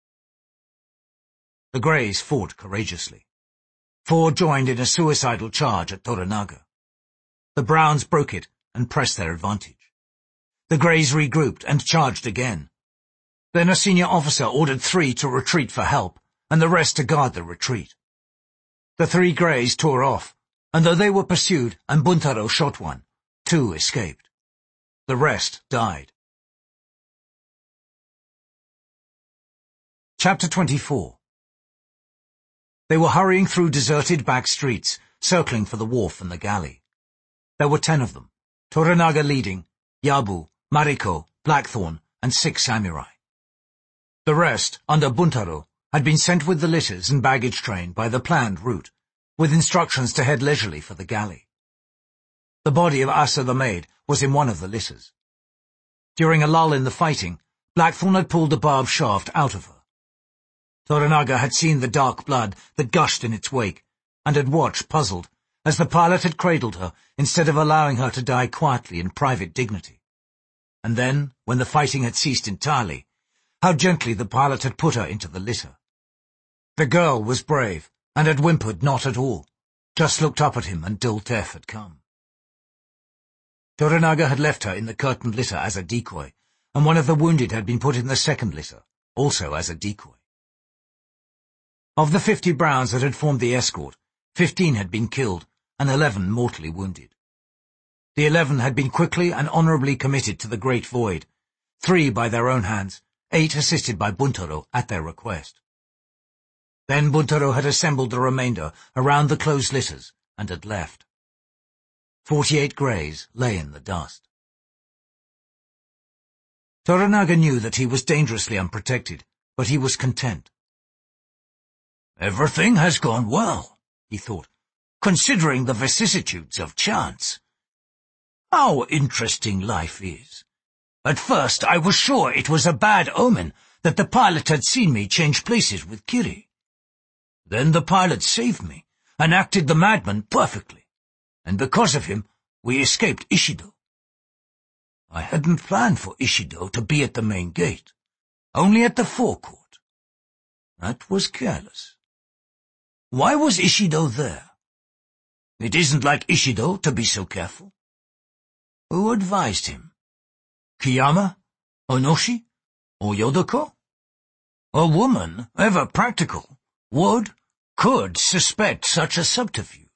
The Greys fought courageously. 4 joined in a suicidal charge at Toranaga. The Browns broke it and pressed their advantage. The Greys regrouped and charged again. Then a senior officer ordered 3 to retreat for help, and the rest to guard the retreat. The 3 Greys tore off, and though they were pursued and Buntaro shot one, 2 escaped. The rest died. Chapter 24. They were hurrying through deserted back streets, circling for the wharf and the galley. There were 10 of them, Toranaga leading, Yabu, Mariko, Blackthorn, and 6 samurai. The rest, under Buntaro, had been sent with the litters and baggage train by the planned route, with instructions to head leisurely for the galley. The body of Asa the maid was in one of the litters. During a lull in the fighting, Blackthorn had pulled the barbed shaft out of her. Toranaga had seen the dark blood that gushed in its wake, and had watched, puzzled, as the pilot had cradled her instead of allowing her to die quietly in private dignity. And then, when the fighting had ceased entirely, how gently the pilot had put her into the litter. The girl was brave, and had whimpered not at all, just looked up at him until death had come. Toranaga had left her in the curtained litter as a decoy, and one of the wounded had been put in the second litter, also as a decoy. Of the 50 Browns that had formed the escort, 15 had been killed, and 11 mortally wounded. The 11 had been quickly and honourably committed to the Great Void, 3 by their own hands, 8 assisted by Buntaro at their request. Then Buntaro had assembled the remainder around the closed litters and had left. 48 Greys lay in the dust. Toranaga knew that he was dangerously unprotected, but he was content. Everything has gone well, he thought, considering the vicissitudes of chance. How interesting life is. At first I was sure it was a bad omen that the pilot had seen me change places with Kiri. Then the pilot saved me and acted the madman perfectly, and because of him we escaped Ishido. I hadn't planned for Ishido to be at the main gate, only at the forecourt. That was careless. Why was Ishido there? It isn't like Ishido to be so careful. Who advised him? Kiyama? Onoshi? Or Yodoko? A woman, ever practical, could suspect such a subterfuge.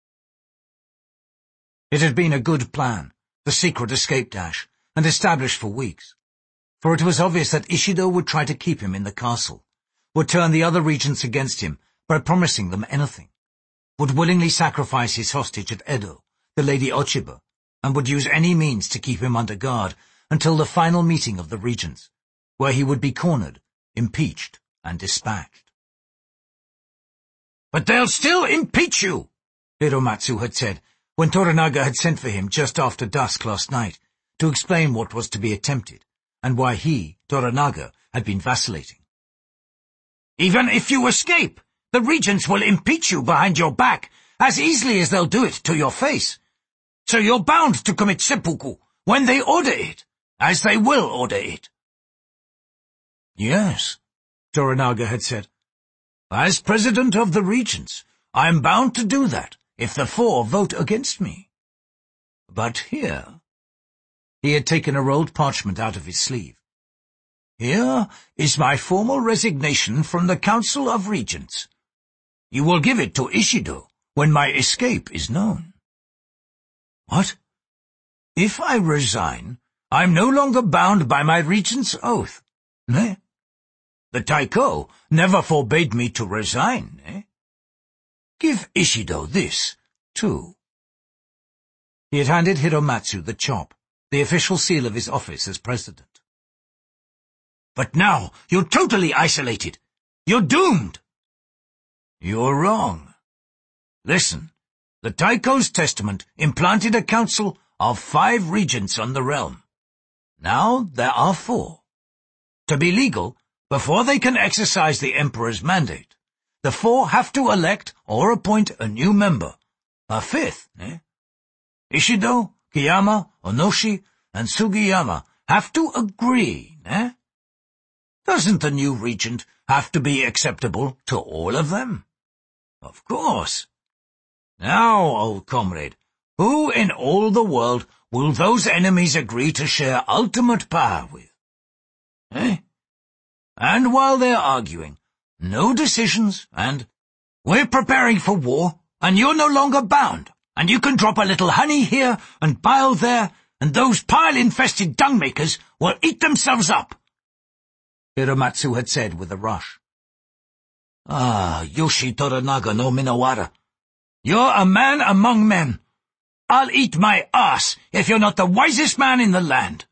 It had been a good plan, the secret escape dash, and established for weeks. For it was obvious that Ishido would try to keep him in the castle, would turn the other regents against him by promising them anything, would willingly sacrifice his hostage at Edo, the Lady Ochiba, and would use any means to keep him under guard until the final meeting of the regents, where he would be cornered, impeached, and dispatched. "But they'll still impeach you," Hiromatsu had said when Toranaga had sent for him just after dusk last night to explain what was to be attempted and why he, Toranaga, had been vacillating. "Even if you escape, the regents will impeach you behind your back as easily as they'll do it to your face. So you're bound to commit seppuku when they order it, as they will order it." "Yes," Toranaga had said. "As president of the regents, I am bound to do that if the four vote against me. But here—" He had taken a rolled parchment out of his sleeve. "Here is my formal resignation from the Council of Regents. You will give it to Ishido when my escape is known." "What?" "If I resign, I'm no longer bound by my regent's oath. Eh? The Taiko never forbade me to resign, eh? Give Ishido this, too." He had handed Hiromatsu the chop, the official seal of his office as president. "But now you're totally isolated. You're doomed." "You're wrong. Listen, the Taiko's testament implanted a council of 5 regents on the realm. Now there are 4. To be legal, before they can exercise the emperor's mandate, the 4 have to elect or appoint a new member, a 5th, eh? Ishido, Kiyama, Onoshi, and Sugiyama have to agree, eh? Doesn't the new regent have to be acceptable to all of them? Of course. Now, old comrade, who in all the world will those enemies agree to share ultimate power with? Eh? And while they're arguing, no decisions, and we're preparing for war, and you're no longer bound, and you can drop a little honey here and bile there, and those pile-infested dung-makers will eat themselves up," Hiromatsu had said with a rush. "Ah, Yoshi Toranaga no Minawara, you're a man among men. I'll eat my ass if you're not the wisest man in the land."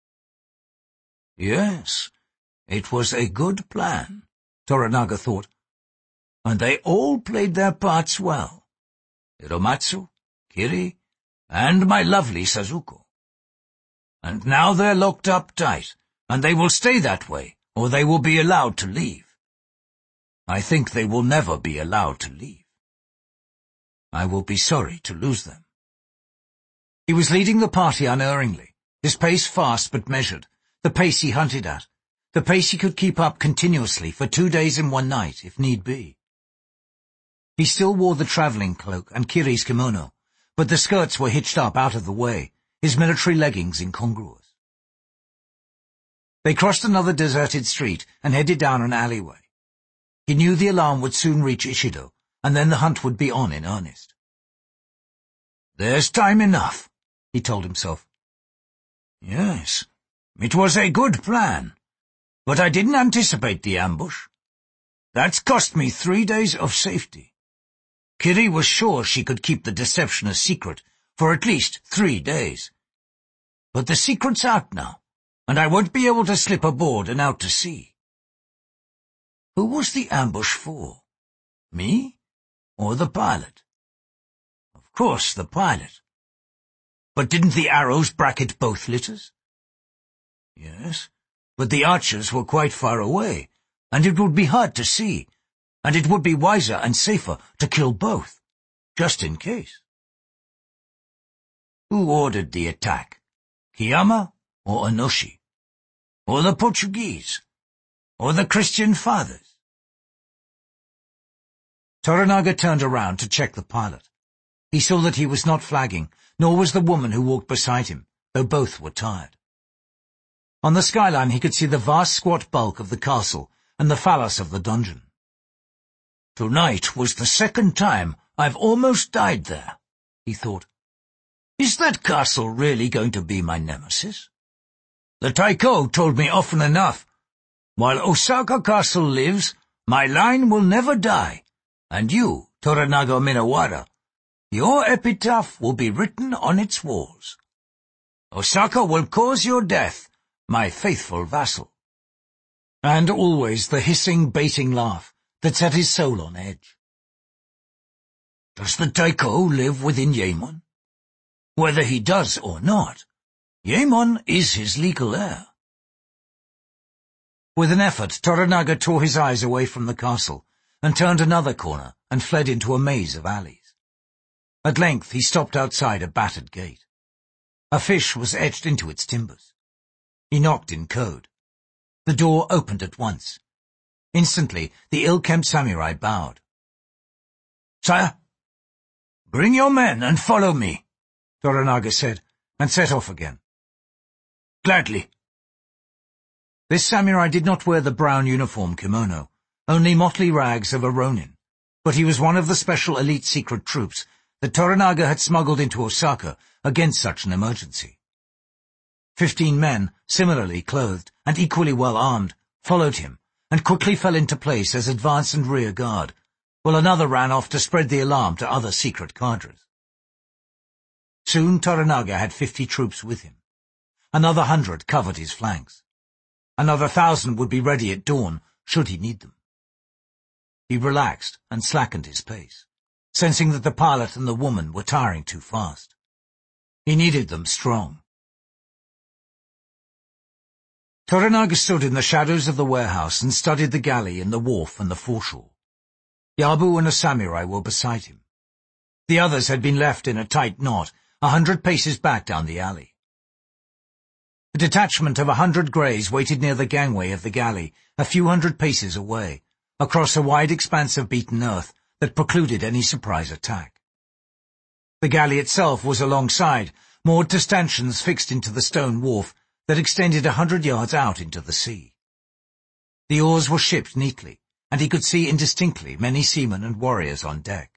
Yes, it was a good plan, Toranaga thought, and they all played their parts well. Hiromatsu, Kiri, and my lovely Sazuko. And now they're locked up tight, and they will stay that way, or they will be allowed to leave. I think they will never be allowed to leave. I will be sorry to lose them. He was leading the party unerringly, his pace fast but measured, the pace he hunted at, the pace he could keep up continuously for 2 days and 1 night, if need be. He still wore the travelling cloak and Kiri's kimono, but the skirts were hitched up out of the way, his military leggings incongruous. They crossed another deserted street and headed down an alleyway. He knew the alarm would soon reach Ishido, and then the hunt would be on in earnest. "There's time enough," he told himself. "Yes, it was a good plan, but I didn't anticipate the ambush. That's cost me 3 days of safety. Kiri was sure she could keep the deception a secret for at least 3 days. But the secret's out now, and I won't be able to slip aboard and out to sea. Who was the ambush for? Me or the pilot? Of course, the pilot. But didn't the arrows bracket both litters? Yes, but the archers were quite far away, and it would be hard to see, and it would be wiser and safer to kill both, just in case. Who ordered the attack? Kiyama or Onoshi? Or the Portuguese? Or the Christian fathers? Toranaga turned around to check the pilot. He saw that he was not flagging, nor was the woman who walked beside him, though both were tired. On the skyline he could see the vast squat bulk of the castle and the phallus of the dungeon. Tonight was the 2nd time I've almost died there, he thought. Is that castle really going to be my nemesis? The Taiko told me often enough, while Osaka Castle lives, my line will never die, and you, Toranaga Minawara, your epitaph will be written on its walls. Osaka will cause your death, my faithful vassal. And always the hissing, baiting laugh that set his soul on edge. Does the Taiko live within Yaemon? Whether he does or not, Yaemon is his legal heir. With an effort, Toranaga tore his eyes away from the castle and turned another corner and fled into a maze of alleys. At length he stopped outside a battered gate. A fish was etched into its timbers. He knocked in code. The door opened at once. Instantly, the ill-kempt samurai bowed. Sire, bring your men and follow me, Toranaga said, and set off again. Gladly. This samurai did not wear the brown uniform kimono, only motley rags of a ronin, but he was one of the special elite secret troops that Toranaga had smuggled into Osaka against such an emergency. 15 men, similarly clothed and equally well armed, followed him and quickly fell into place as advance and rear guard, while another ran off to spread the alarm to other secret cadres. Soon Toranaga had 50 troops with him. Another 100 covered his flanks. Another 1,000 would be ready at dawn, should he need them. He relaxed and slackened his pace, sensing that the pilot and the woman were tiring too fast. He needed them strong. Toranaga stood in the shadows of the warehouse and studied the galley and the wharf and the foreshore. Yabu and a samurai were beside him. The others had been left in a tight knot, 100 paces back down the alley. A detachment of 100 greys waited near the gangway of the galley, a few hundred paces away, across a wide expanse of beaten earth that precluded any surprise attack. The galley itself was alongside, moored to stanchions fixed into the stone wharf that extended 100 yards out into the sea. The oars were shipped neatly, and he could see indistinctly many seamen and warriors on deck.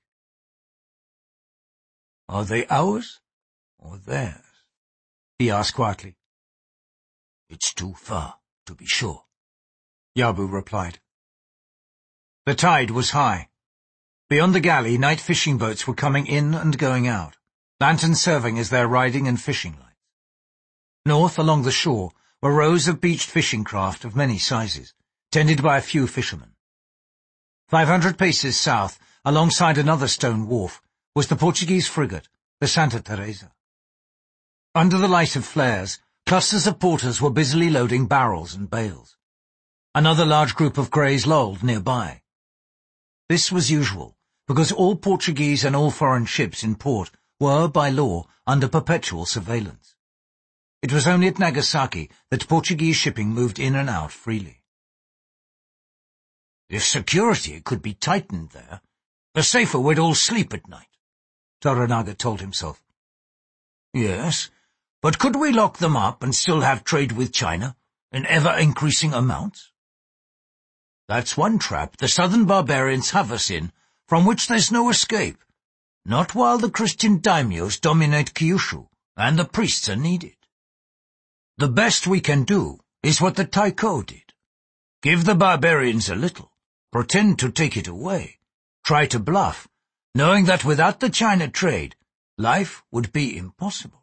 Are they ours or theirs? He asked quietly. It's too far, to be sure, Yabu replied. The tide was high. Beyond the galley, night fishing boats were coming in and going out, lanterns serving as their riding and fishing lights. North, along the shore, were rows of beached fishing craft of many sizes, tended by a few fishermen. 500 paces south, alongside another stone wharf, was the Portuguese frigate, the Santa Teresa. Under the light of flares, clusters of porters were busily loading barrels and bales. Another large group of greys lolled nearby. This was usual, because all Portuguese and all foreign ships in port were, by law, under perpetual surveillance. It was only at Nagasaki that Portuguese shipping moved in and out freely. If security could be tightened there, the safer we'd all sleep at night, Toranaga told himself. Yes, but could we lock them up and still have trade with China, in ever-increasing amounts? That's one trap the southern barbarians have us in, from which there's no escape, not while the Christian daimyos dominate Kyushu, and the priests are needed. The best we can do is what the Taiko did. Give the barbarians a little, pretend to take it away, try to bluff, knowing that without the China trade, life would be impossible.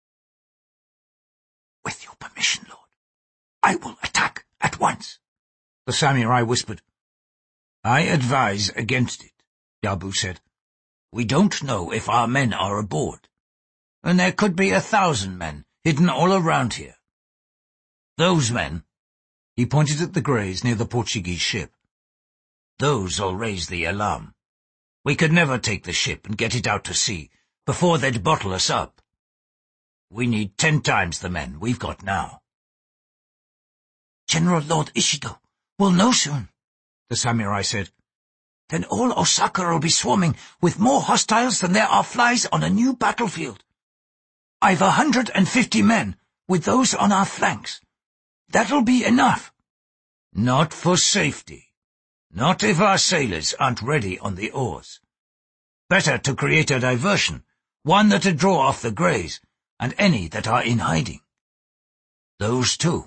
With your permission, Lord, I will attack at once, the samurai whispered. I advise against it, Yabu said. We don't know if our men are aboard, and there could be 1,000 men hidden all around here. Those men, he pointed at the greys near the Portuguese ship, those'll raise the alarm. We could never take the ship and get it out to sea before they'd bottle us up. We need 10 times the men we've got now. General Lord Ishido will know soon, the samurai said. Then all Osaka will be swarming with more hostiles than there are flies on a new battlefield. I've 150 men, with those on our flanks. That'll be enough. Not for safety. Not if our sailors aren't ready on the oars. Better to create a diversion, one that'd draw off the greys, and any that are in hiding. Those two.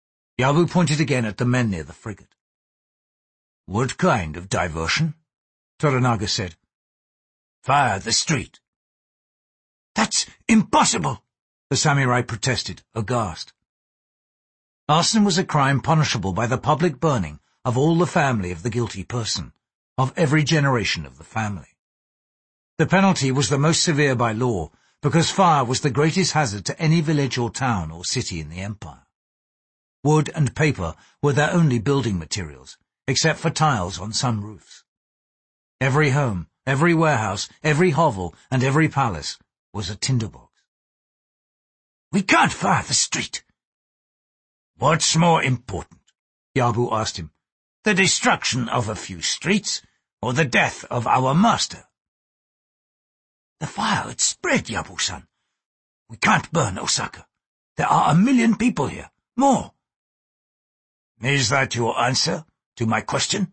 Yabu pointed again at the men near the frigate. What kind of diversion? Toranaga said. Fire the street. That's impossible, the samurai protested, aghast. Arson was a crime punishable by the public burning of all the family of the guilty person, of every generation of the family. The penalty was the most severe by law, because fire was the greatest hazard to any village or town or city in the empire. Wood and paper were their only building materials, except for tiles on some roofs. Every home, every warehouse, every hovel, and every palace was a tinderbox. We can't fire the street. What's more important? Yabu asked him. The destruction of a few streets, or the death of our master? The fire had spread, Yabu-san. We can't burn Osaka. There are 1 million people here. More. Is that your answer to my question?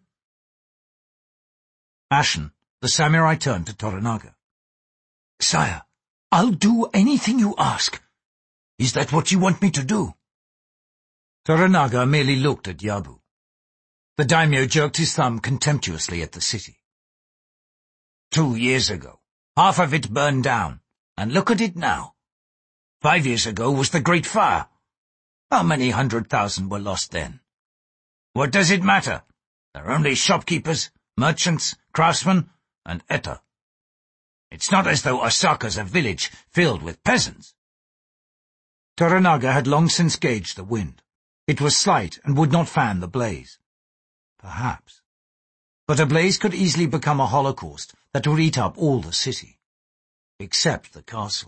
Ashen, the samurai turned to Toranaga. Sire, I'll do anything you ask. Is that what you want me to do? Toranaga merely looked at Yabu. The daimyo jerked his thumb contemptuously at the city. 2 years ago, half of it burned down, and look at it now. 5 years ago was the Great Fire. How many 100,000 were lost then? What does it matter? There are only shopkeepers, merchants, craftsmen, and Eta. It's not as though Osaka's a village filled with peasants. Toranaga had long since gauged the wind. It was slight and would not fan the blaze. Perhaps. But a blaze could easily become a holocaust that would eat up all the city. Except the castle.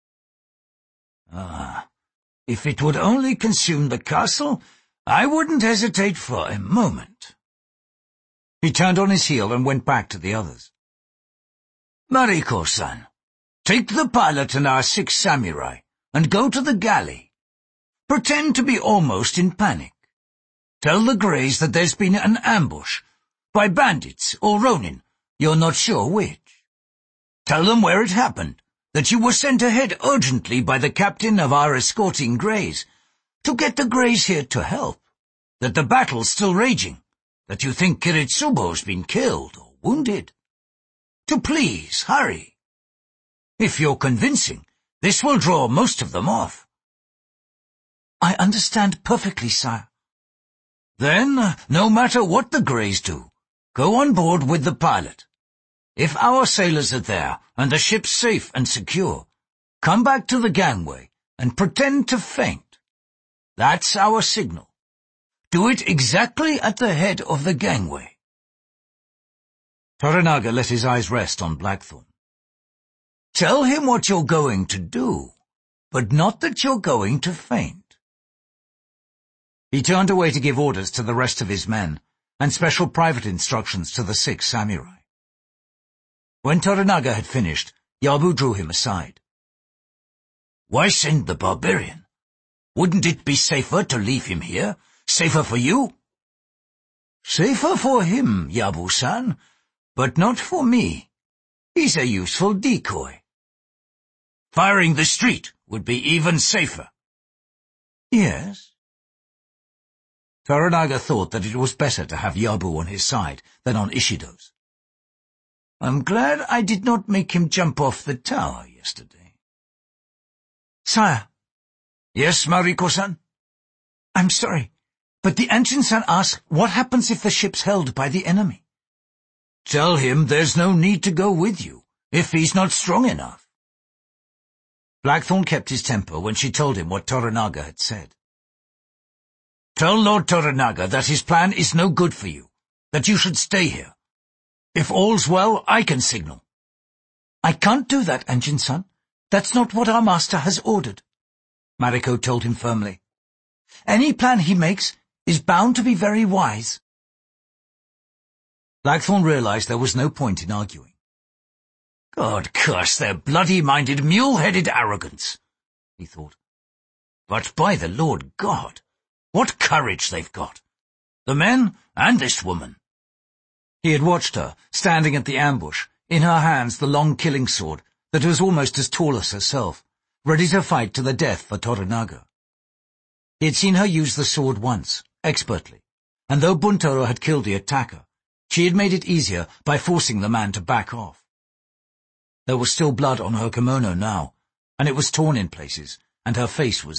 If it would only consume the castle, I wouldn't hesitate for a moment. He turned on his heel and went back to the others. Mariko-san, take the pilot and our 6 samurai and go to the galley. Pretend to be almost in panic. Tell the Greys that there's been an ambush, by bandits or Ronin, you're not sure which. Tell them where it happened, that you were sent ahead urgently by the captain of our escorting Greys, to get the Greys here to help, that the battle's still raging, that you think Kiritsubo's been killed or wounded. To please hurry. If you're convincing, this will draw most of them off. I understand perfectly, sire. Then, no matter what the Greys do, go on board with the pilot. If our sailors are there and the ship's safe and secure, come back to the gangway and pretend to faint. That's our signal. Do it exactly at the head of the gangway. Toranaga let his eyes rest on Blackthorn. Tell him what you're going to do, but not that you're going to faint. He turned away to give orders to the rest of his men, and special private instructions to the 6 samurai. When Toranaga had finished, Yabu drew him aside. Why send the barbarian? Wouldn't it be safer to leave him here? Safer for you? Safer for him, Yabu-san, but not for me. He's a useful decoy. Firing the street would be even safer. Yes. Toranaga thought that it was better to have Yabu on his side than on Ishido's. I'm glad I did not make him jump off the tower yesterday. Sire. Yes, Mariko-san? I'm sorry, but the Anshin-san asked what happens if the ship's held by the enemy. Tell him there's no need to go with you, if he's not strong enough. Blackthorn kept his temper when she told him what Toranaga had said. Tell Lord Toranaga that his plan is no good for you, that you should stay here. If all's well, I can signal. I can't do that, Anshin-san. That's not what our master has ordered, Mariko told him firmly. Any plan he makes is bound to be very wise. Blackthorn realized there was no point in arguing. God curse their bloody-minded, mule-headed arrogance, he thought. But by the Lord God, what courage they've got! The men and this woman. He had watched her, standing at the ambush, in her hands the long killing sword that was almost as tall as herself, ready to fight to the death for Toranaga. He had seen her use the sword once, expertly, and though Buntaro had killed the attacker, She had made it easier by forcing the man to back off. There was still blood on her kimono now, and it was torn in places, and her face was